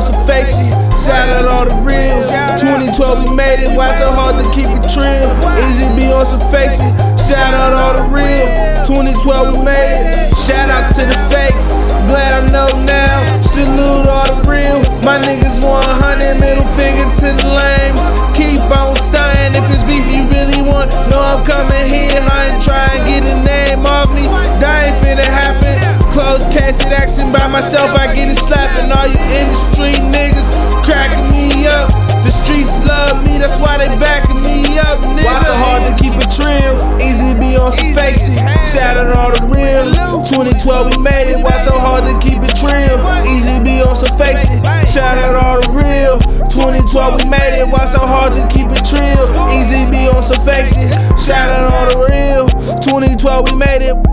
some fake shit. Shout out all the real. 2012 we made it. Why so hard to keep it trill? Easy be on some fake shit. Shout out all the real. 2012 we made it. Shout out to the fakes. Glad I know now. Salute all the real. My niggas 100. Middle finger to the lames. Keep on stunting. If it's beef you really want, know I'm coming here. I ain't trying to get a name off me. That ain't finna happen. Closed casket action by myself. I get it slapping. All you industry niggas cracking me up. The streets love me, that's why they backing me up, nigga. Why so hard to keep it trill? Easy to be on some faces. Shout out all the real. 2012 we made it. Why so hard to keep it trill? Easy to be on some faces. Shout out all the real. 2012 we made it. Why so hard to keep it trill? Easy to be on some faces. Shout out all the real. 2012 we made it.